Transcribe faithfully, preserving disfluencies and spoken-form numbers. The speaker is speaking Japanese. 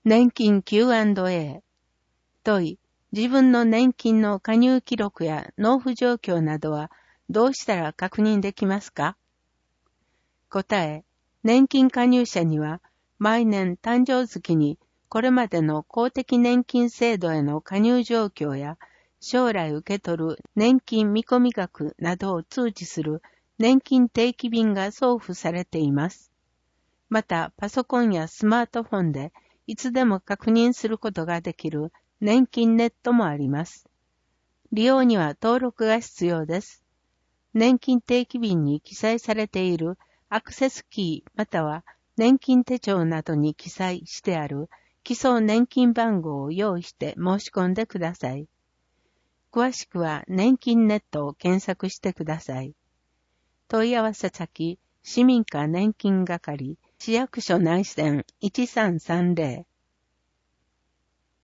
年金 キューアンドエー。問い、自分の年金の加入記録や納付状況などはどうしたら確認できますか？答え、年金加入者には毎年誕生月にこれまでの公的年金制度への加入状況や将来受け取る年金見込み額などを通知する年金定期便が送付されています。また、パソコンやスマートフォンでいつでも確認することができる年金ネットもあります。利用には登録が必要です。年金定期便に記載されているアクセスキーまたは年金手帳などに記載してある基礎年金番号を用意して申し込んでください。詳しくは年金ネットを検索してください。問い合わせ先、市民課年金係、市役所内線いちさんさんぜろ